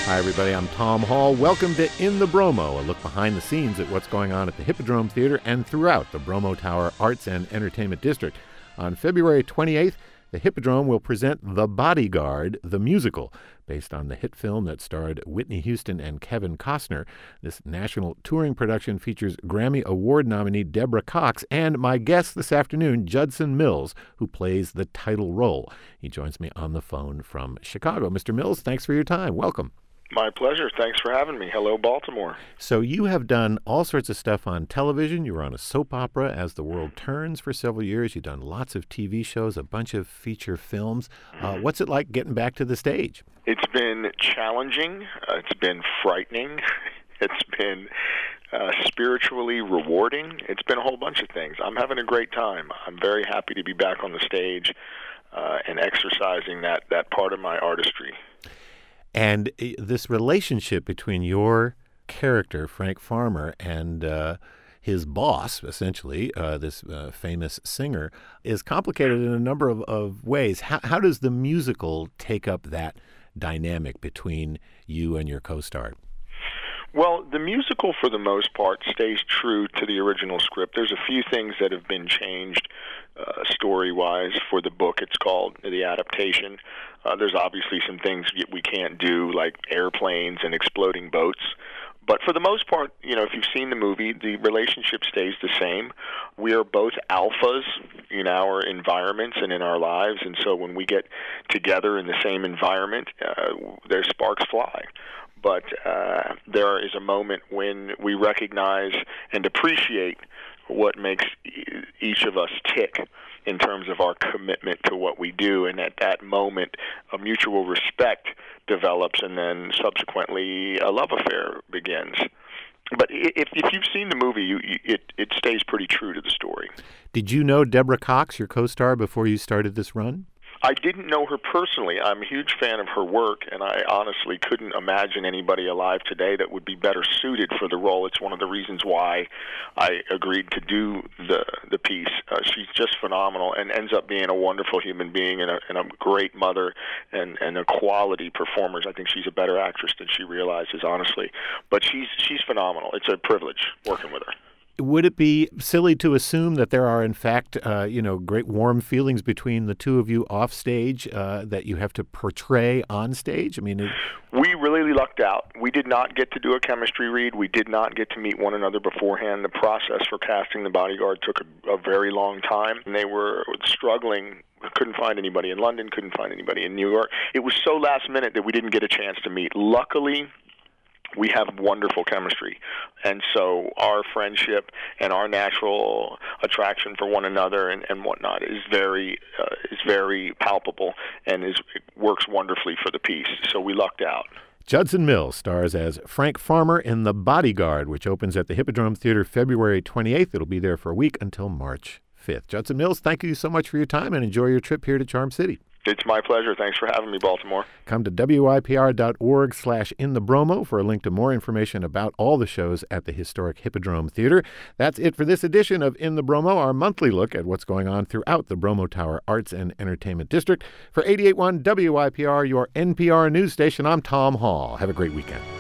Hi, everybody. I'm Tom Hall. Welcome to In the Bromo, a look behind the scenes at what's going on at the Hippodrome Theater and throughout the Bromo Tower Arts and Entertainment District. On February 28th, the Hippodrome will present The Bodyguard, the musical, based on the hit film that starred Whitney Houston and Kevin Costner. This national touring production features Grammy Award nominee Deborah Cox and my guest this afternoon, Judson Mills, who plays the title role. He joins me on the phone from Chicago. Mr. Mills, thanks for your time. Welcome. My pleasure. Thanks for having me. Hello, Baltimore. So you have done all sorts of stuff on television. You were on a soap opera, As the World Turns, for several years. You've done lots of TV shows, a bunch of feature films. What's it like getting back to the stage? It's been challenging. It's been frightening. It's been spiritually rewarding. It's been a whole bunch of things. I'm having a great time. I'm very happy to be back on the stage and exercising that part of my artistry. And this relationship between your character, Frank Farmer, and his boss, essentially, this famous singer, is complicated in a number of ways. How does the musical take up that dynamic between you and your co-star? Well, the musical, for the most part, stays true to the original script. There's a few things that have been changed story-wise for the book. It's called the adaptation. There's obviously some things we can't do, like airplanes and exploding boats. But for the most part, if you've seen the movie, the relationship stays the same. We are both alphas in our environments and in our lives, and so when we get together in the same environment, their sparks fly. But there is a moment when we recognize and appreciate what makes each of us tick in terms of our commitment to what we do. And at that moment, a mutual respect develops, and then subsequently a love affair begins. But if you've seen the movie, it stays pretty true to the story. Did you know Deborah Cox, your co-star, before you started this run? I didn't know her personally. I'm a huge fan of her work, and I honestly couldn't imagine anybody alive today that would be better suited for the role. It's one of the reasons why I agreed to do the piece. She's just phenomenal and ends up being a wonderful human being and a great mother and a quality performer. I think she's a better actress than she realizes, honestly. But she's phenomenal. It's a privilege working with her. Would it be silly to assume that there are, in fact, great warm feelings between the two of you off stage that you have to portray on stage? I mean, we really lucked out. We did not get to do a chemistry read. We did not get to meet one another beforehand. The process for casting the bodyguard took a very long time, and they were struggling. Couldn't find anybody in London, couldn't find anybody in New York. It was so last minute that we didn't get a chance to meet. Luckily, we have wonderful chemistry, and so our friendship and our natural attraction for one another and whatnot is very palpable, and it works wonderfully for the piece. So we lucked out. Judson Mills stars as Frank Farmer in The Bodyguard, which opens at the Hippodrome Theater February 28th. It'll be there for a week until March 5th. Judson Mills, thank you so much for your time, and enjoy your trip here to Charm City. It's my pleasure. Thanks for having me, Baltimore. Come to WYPR.org/InTheBromo for a link to more information about all the shows at the historic Hippodrome Theater. That's it for this edition of In the Bromo, our monthly look at what's going on throughout the Bromo Tower Arts and Entertainment District. For 88.1 WYPR, your NPR news station, I'm Tom Hall. Have a great weekend.